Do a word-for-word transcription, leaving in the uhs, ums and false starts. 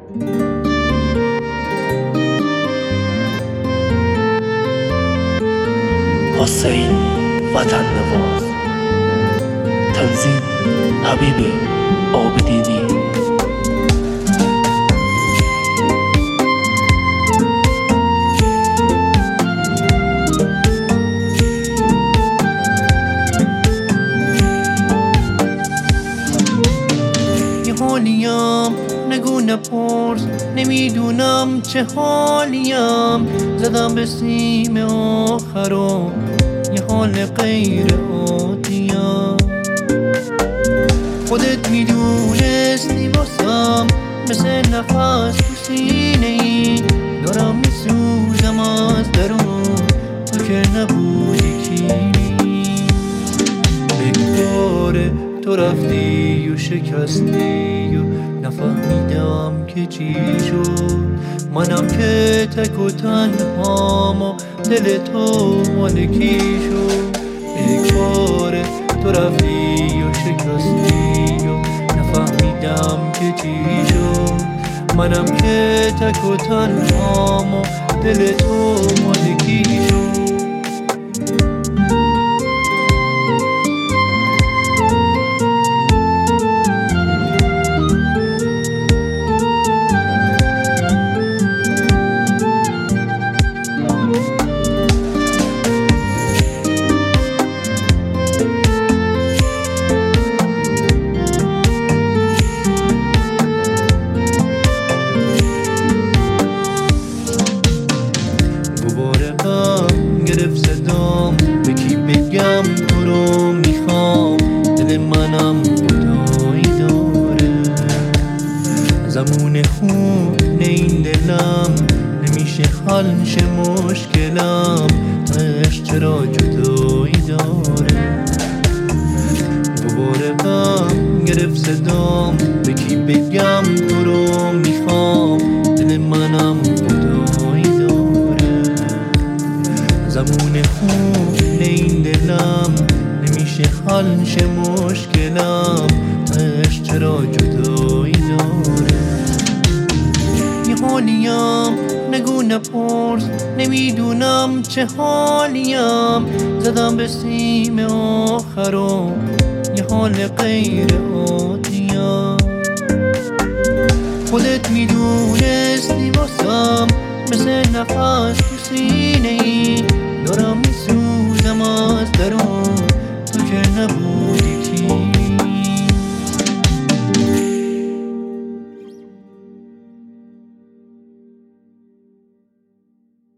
حسین وطن نواز، تنظیم حبیب عابدینی. یه حالیم نگو نپرس، نمیدونم چه حالیم، زدم به سیم آخرم یه حال غیر عادیم. خودت میدونستی واسم مثل نفس تو سینه ای، دارم میسوزم از درون، تو که نبودی کینی. بگذاره تو رفتی و شکستی و نفهمیدم که چی شد، منم که تک و تنهام و دل تو مال کی شد. بگذاره تو رفتی و شکستی و نفهمیدم که چی شد، منم که تک و تنهام و دل تو مال کی شد. گرفت صدام، به کی بگم تو رو میخوام، دل منم خدایی داره. زمون خونه این دلم نمیشه حل شه مشکلم، عشق چرا جدایی داره. دوباره غم گرفت صدام، به کی بگم تو رو میخوام، دل منم خدایی داره. زمون خونه این دلم نمیشه حل شه مشکلم، عشق چرا جدایی داره. یه حالیم نگو نپرس، نمیدونم چه حالیم، زدم به سیم آخرم یه حال غیر عادیم. خودت میدونستی واسم مثل نفس تو سینه ای، دارم میسوزم از درون، تو که نبودی